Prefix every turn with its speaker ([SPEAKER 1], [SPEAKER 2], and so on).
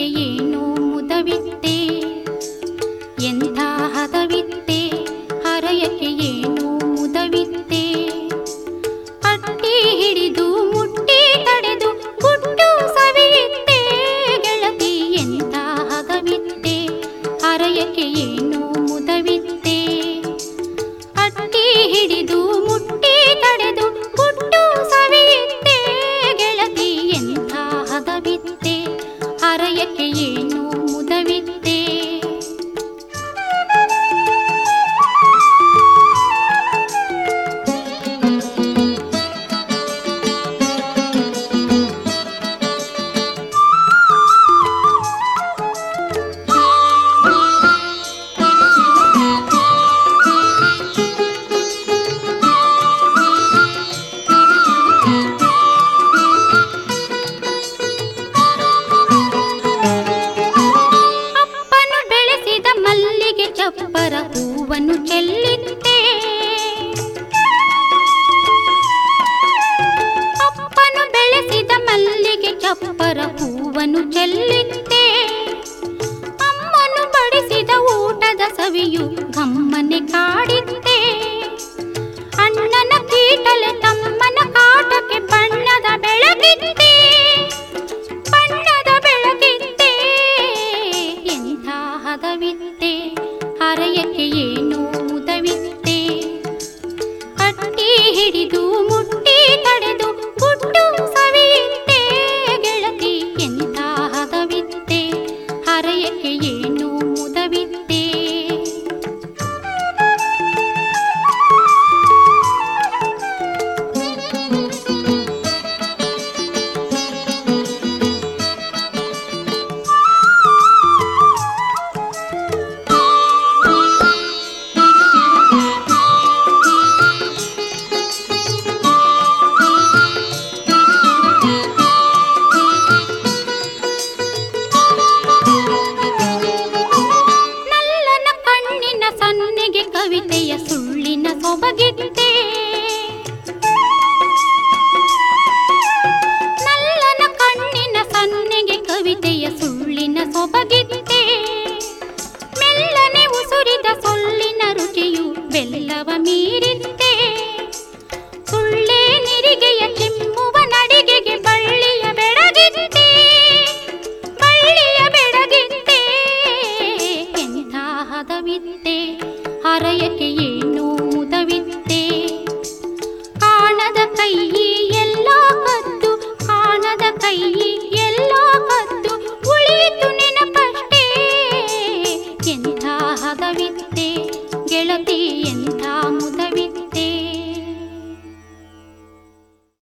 [SPEAKER 1] ಹರಯಕ್ಕೆ ಏನೋ ಮುದವಿತ್ತೆ, ಎಂಥ ಹದವಿತ್ತೆ, ಹರಯಕ್ಕೆ ಏನೋ ಮುದವಿತ್ತೆ. ಅಟ್ಟಿ ಹಿಡಿದು ಮುಟ್ಟಿ ತಡೆದು ಗುಟ್ಟು ಸವಿಯಿತ್ತೆ ಗೆಳತಿ, ಎಂಥ ಹದವಿತ್ತೆ, ಹರಯಕ್ಕೆ ಏನೋ ಮುದವಿತ್ತೆ. ಅಟ್ಟಿ ಹಿಡಿದು ಮುಟ್ಟಿ ತಡೆದು ಗುಟ್ಟು ಸವಿಯಿತ್ತೆ ಗೆಳತಿ, ಎಂಥ ಹದವಿತ್ತೆ, ಹರಯಕ್ಕೆ ಏನೋ ಮುದವಿತ್ತೆ. ಚಪ್ಪರ ಹೂವನ್ನು ಚೆಲ್ಲಿತ್ತೆ, ಅಪ್ಪನು ಬೆಳೆಸಿದ ಮಲ್ಲಿಗೆ ಚಪ್ಪರ ಹೂವನ್ನು ಚೆಲ್ಲಿತ್ತೆ. ಅಮ್ಮನು ಬಡಿಸಿದ ಊಟದ ಸವಿಯು ಗಮ್ಮನೆ ಕಾಡಿತ್ತೆ. ಅಣ್ಣನ ಕೀಟಲೆ ತಮ್ಮನ ಕಾಟಕ್ಕೆ ಬಣ್ಣದ ಬೆಳಗಿತ್ತೆ, ಬಣ್ಣದ ಬೆಳಗಿತ್ತೆ, ಎಂಥ ಹದವಿತ್ತೆ, ಹರಯಕ್ಕೆ ಏನೋ ಮುದವಿತ್ತೆ. ಅಟ್ಟಿ ಹಿಡಿದು ಮುಟ್ಟಿ ತಡೆದು ಗುಟ್ಟು ಸವಿಯಿತ್ತೆ ಗೆಳತಿ, ಎಂಥ ಹದವಿತ್ತೆ, ಹರಯಕ್ಕೆ ಏನೋ ಮುದವಿತ್ತೆ. ಸನ್ನೆಗೆ ಕವಿತೆಯ ಸುಳ್ಳಿನ ಸೊಬಗಿತ್ತೆ, ನಲ್ಲನ ಕಣ್ಣಿನ ಸನ್ನೆಗೆ ಕವಿತೆಯ ಸುಳ್ಳಿನ ಸೊಬಗಿತ್ತೆ. ಮೆಲ್ಲನೆ ಉಸುರಿದ ಸೊಲ್ಲಿನ ರುಚಿಯು ಬೆಲ್ಲವ ಮೀರಿತ್ತೆ. ಸುಳ್ಳೆ ನಿರಿಗೆಯ ಚಿಮ್ಮುವ ನಡಿಗೆಗೆ ಬಳ್ಳಿಯ ಬೆಳಗಿತ್ತೆ, ಬಳ್ಳಿಯ ಬೆಳಗಿತ್ತೆ, ಎಂಥ ಹದವಿತ್ತೆ, ಹರಯಕ್ಕೆ